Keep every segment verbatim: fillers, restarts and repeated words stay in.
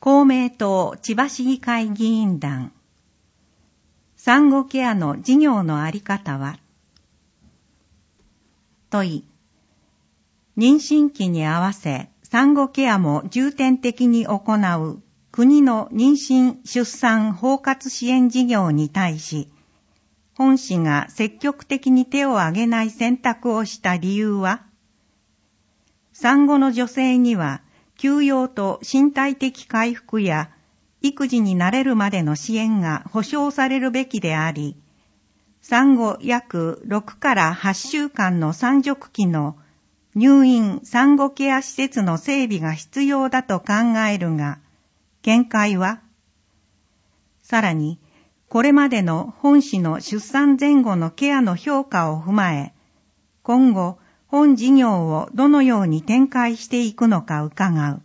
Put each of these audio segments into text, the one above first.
公明党千葉市議会議員団。産後ケアの事業のあり方は、問い。妊娠期に合わせ産後ケアも重点的に行う国の妊娠・出産包括支援事業に対し、本市が積極的に手を挙げない選択をした理由は、産後の女性には休養と身体的回復や育児に慣れるまでの支援が保障されるべきであり、産後約ろくからはちしゅうかんの産褥期の入院産後ケア施設の整備が必要だと考えるが、見解は、さらに、これまでの本市の出産前後のケアの評価を踏まえ、今後、本事業をどのように展開していくのか伺う。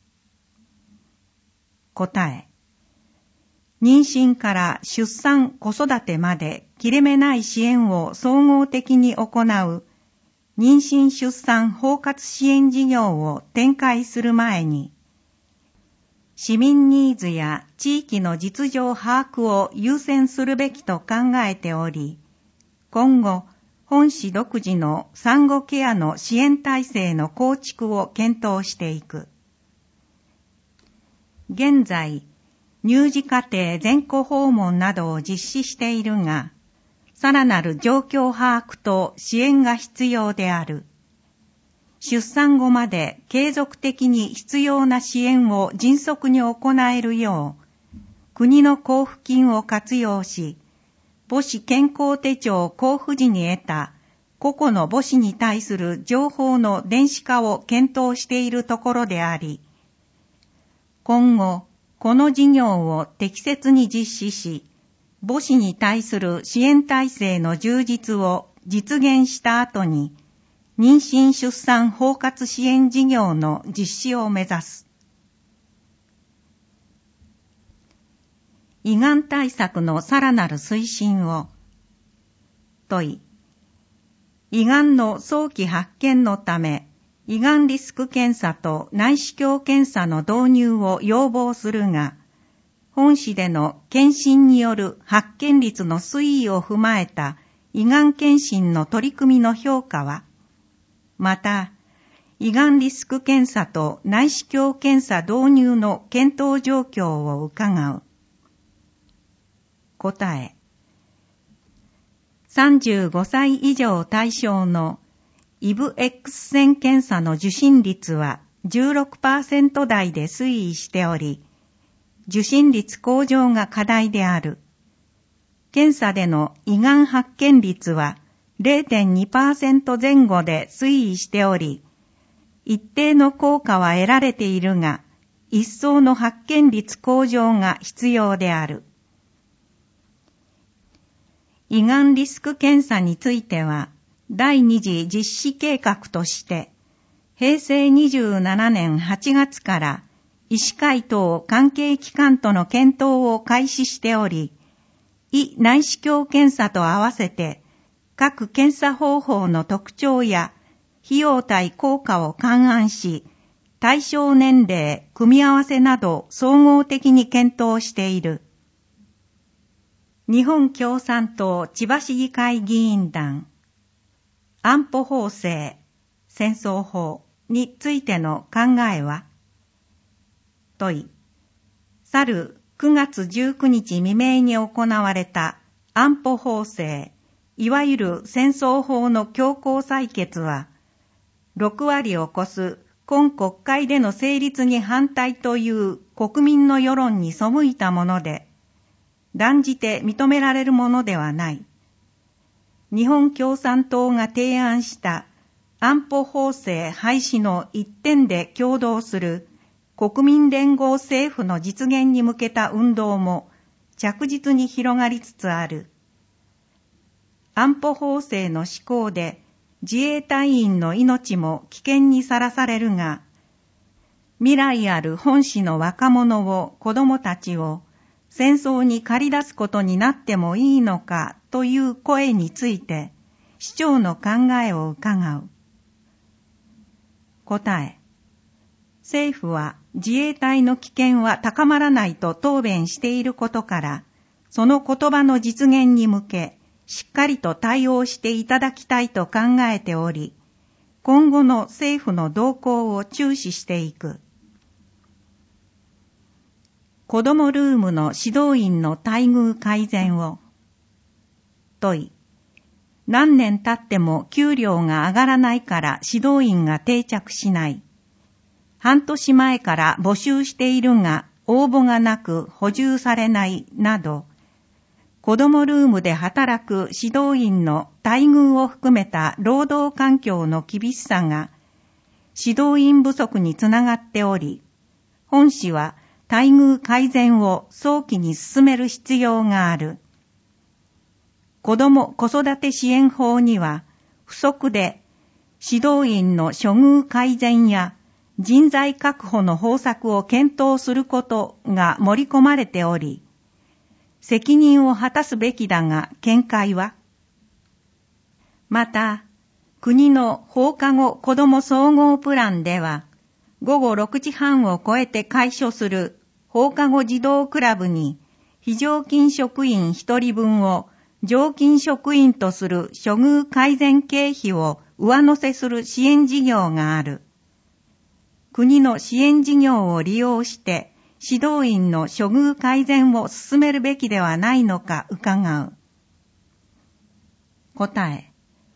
答え。妊娠から出産・子育てまで切れ目ない支援を総合的に行う妊娠・出産包括支援事業を展開する前に、市民ニーズや地域の実情把握を優先するべきと考えており、今後、本市独自の産後ケアの支援体制の構築を検討していく。現在、乳児家庭全戸訪問などを実施しているが、さらなる状況把握と支援が必要である。出産後まで継続的に必要な支援を迅速に行えるよう、国の交付金を活用し、母子健康手帳交付時に得た個々の母子に対する情報の電子化を検討しているところであり、今後、この事業を適切に実施し、母子に対する支援体制の充実を実現した後に、妊娠・出産包括支援事業の実施を目指す。胃がん対策のさらなる推進を。問い。胃がんの早期発見のため、胃がんリスク検査と内視鏡検査の導入を要望するが、本市での検診による発見率の推移を踏まえた胃がん検診の取り組みの評価は、また、胃がんリスク検査と内視鏡検査導入の検討状況を伺う。答え。さんじゅうごさい以上対象のイブ X 線検査の受診率は じゅうろくパーセント 台で推移しており、受診率向上が課題である。検査での胃がん発見率は れいてんにパーセント 前後で推移しており、一定の効果は得られているが、一層の発見率向上が必要である。胃がんリスク検査については、第二次実施計画として、へいせいにじゅうななねんはちがつから医師会等関係機関との検討を開始しており、胃内視鏡検査と合わせて、各検査方法の特徴や費用対効果を勘案し、対象年齢、組み合わせなど総合的に検討している。日本共産党千葉市議会議員団、安保法制、戦争法についての考えは、問い。去るくがつじゅうくにち未明に行われた安保法制、いわゆる戦争法の強行採決は、ろくわりを超す今国会での成立に反対という国民の世論に背いたもので、断じて認められるものではない。日本共産党が提案した安保法制廃止の一点で共同する国民連合政府の実現に向けた運動も着実に広がりつつある。安保法制の施行で自衛隊員の命も危険にさらされるが、未来ある本市の若者を、子供たちを戦争に駆り出すことになってもいいのかという声について、市長の考えを伺う。答え。政府は自衛隊の危険は高まらないと答弁していることから、その言葉の実現に向け、しっかりと対応していただきたいと考えており、今後の政府の動向を注視していく。子どもルームの指導員の待遇改善を。問い。何年経っても給料が上がらないから指導員が定着しない。半年前から募集しているが応募がなく補充されないなど、子どもルームで働く指導員の待遇を含めた労働環境の厳しさが指導員不足につながっており、本市は待遇改善を早期に進める必要がある。子ども子育て支援法には、付則で指導員の処遇改善や人材確保の方策を検討することが盛り込まれており、責任を果たすべきだが見解は、また、国の放課後子ども総合プランでは、午後ろくじはんを超えて開所する放課後児童クラブに非常勤職員ひとりぶんを常勤職員とする処遇改善経費を上乗せする支援事業がある。国の支援事業を利用して指導員の処遇改善を進めるべきではないのか伺う。答え。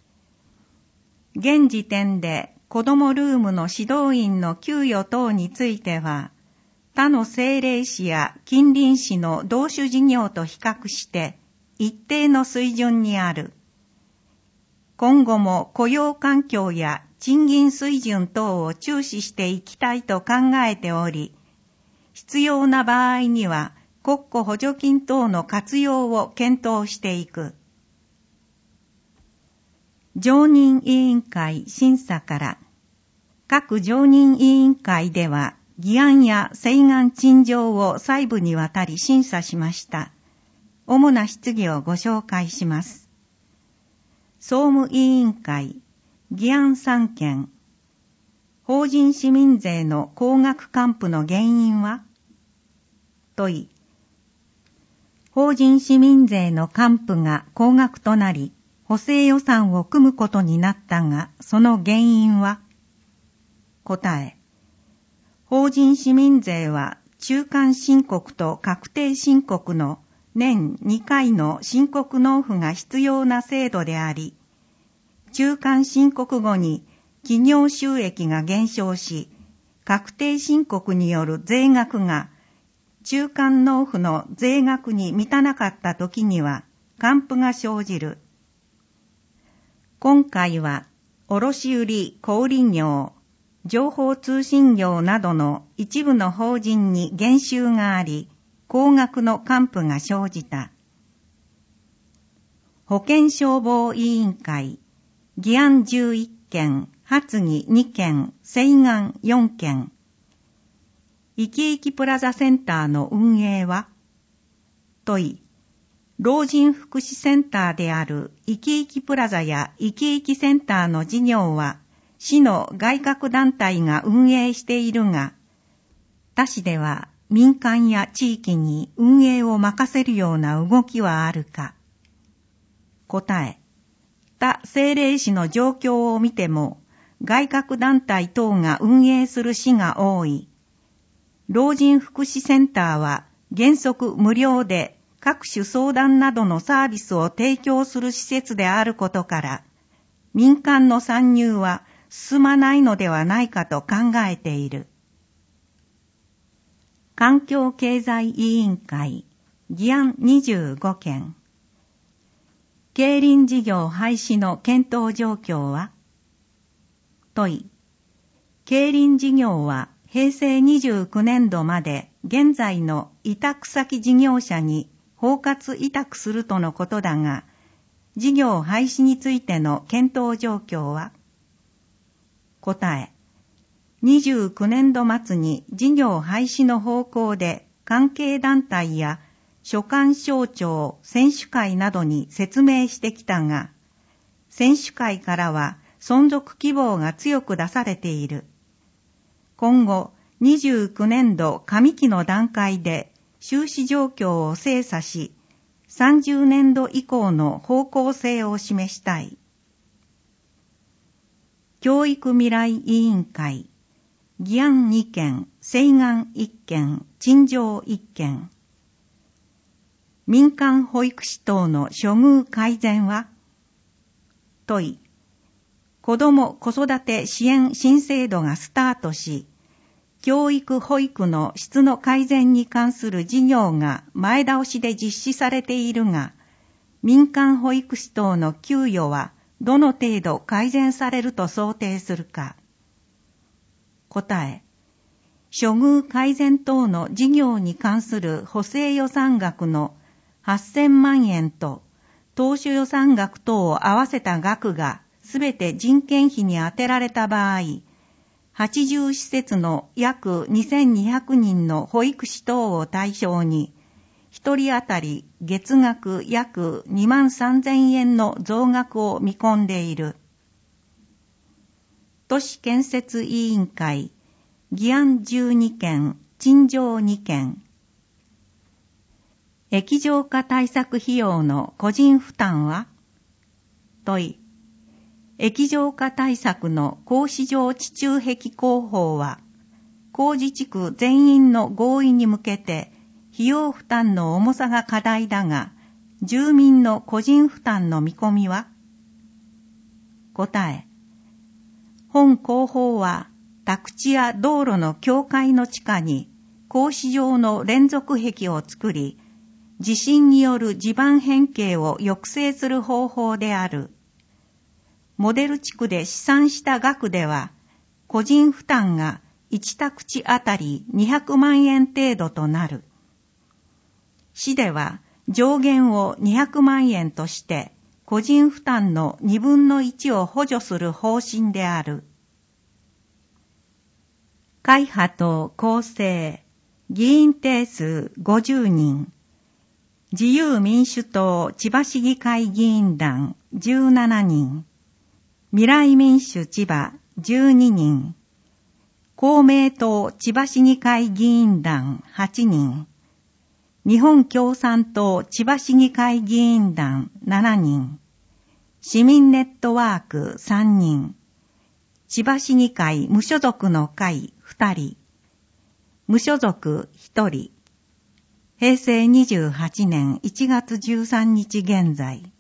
現時点で子どもルームの指導員の給与等については、他の政令市や近隣市の同種事業と比較して一定の水準にある。今後も雇用環境や賃金水準等を注視していきたいと考えており、必要な場合には国庫補助金等の活用を検討していく。常任委員会審査から、各常任委員会では議案や請願陳情を細部にわたり審査しました。主な質疑をご紹介します。総務委員会、議案さんけん。法人市民税の高額還付の原因は？問い。法人市民税の還付が高額となり、補正予算を組むことになったが、その原因は？答え。法人市民税は中間申告と確定申告の年にかいの申告納付が必要な制度であり、中間申告後に企業収益が減少し、確定申告による税額が中間納付の税額に満たなかったときには還付が生じる。今回は卸売小売業、情報通信業などの一部の法人に減収があり、高額の還付が生じた。保健消防委員会、議案じゅういっけん、発議にけん、請願よんけん。いきいきプラザセンターの運営は？問い。老人福祉センターであるいきいきプラザやいきいきセンターの事業は、市の外郭団体が運営しているが、他市では民間や地域に運営を任せるような動きはあるか？答え。他政令市の状況を見ても、外郭団体等が運営する市が多い。老人福祉センターは原則無料で各種相談などのサービスを提供する施設であることから、民間の参入は進まないのではないかと考えている。環境経済委員会、議案にじゅうごけん。競輪事業廃止の検討状況は？問い。競輪事業はへいせいにじゅうきゅうねんどまで現在の委託先事業者に包括委託するとのことだが、事業廃止についての検討状況は？答え。にじゅうきゅうねんどまつに事業廃止の方向で関係団体や所管省庁、選手会などに説明してきたが、選手会からは存続希望が強く出されている。今後、 にじゅうきゅうねんど上期の段階で収支状況を精査し、さんじゅうねんど以降の方向性を示したい。教育未来委員会、議案にけん、請願いっけん、陳情いっけん。民間保育士等の処遇改善は？問い。子ども・子育て支援新制度がスタートし、教育・保育の質の改善に関する事業が前倒しで実施されているが、民間保育士等の給与はどの程度改善されると想定するか。答え。処遇改善等の事業に関する補正予算額のはっせんまんえんと当初予算額等を合わせた額がすべて人件費に充てられた場合、はちじゅうしせつの約にせんにひゃくにんの保育士等を対象に、一人当たり月額約にまんさんぜんえんの増額を見込んでいる。都市建設委員会、議案じゅうにけん、陳情にけん。液状化対策費用の個人負担は？問い。液状化対策の格子状地中壁工法は、工事地区全員の合意に向けて、費用負担の重さが課題だが、住民の個人負担の見込みは？答え。本工法は、宅地や道路の境界の地下に、格子状の連続壁を作り、地震による地盤変形を抑制する方法である。モデル地区で試算した額では、個人負担がいち宅地あたりにひゃくまんえん程度となる。市では上限をにひゃくまんえんとして、個人負担のにぶんのいちを補助する方針である。会派党構成、議員定数ごじゅうにん。自由民主党千葉市議会議員団じゅうななにん。未来民主千葉じゅうににん。公明党千葉市議会議員団はちにん。日本共産党千葉市議会議員団しちにん。市民ネットワークさんにん。千葉市議会無所属の会ふたり。無所属ひとり。へいせいにじゅうはちねんいちがつじゅうさんにち現在。